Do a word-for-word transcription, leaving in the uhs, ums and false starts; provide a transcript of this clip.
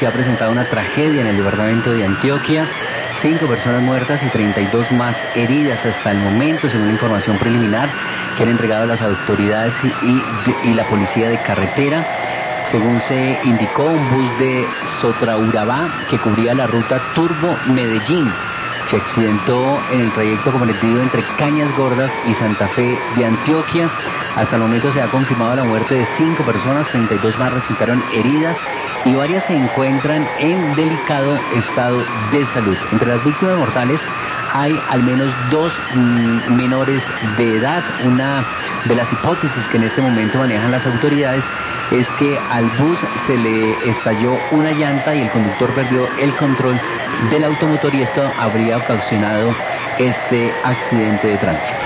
Se ha presentado una tragedia en el departamento de Antioquia, cinco personas muertas y treinta y dos más heridas hasta el momento, según la información preliminar que han entregado las autoridades y, y, y la policía de carretera. Según se indicó, un bus de Sotraurabá que cubría la ruta Turbo-Medellín se accidentó en el trayecto comprometido entre Cañas Gordas y Santa Fe de Antioquia. Hasta el momento se ha confirmado la muerte de cinco personas, treinta y dos más resultaron heridas y varias se encuentran en delicado estado de salud. Entre las víctimas mortales hay al menos dos mm, menores de edad. Una de las hipótesis que en este momento manejan las autoridades es que al bus se le estalló una llanta y el conductor perdió el control del automotor y esto habría ocasionado este accidente de tránsito.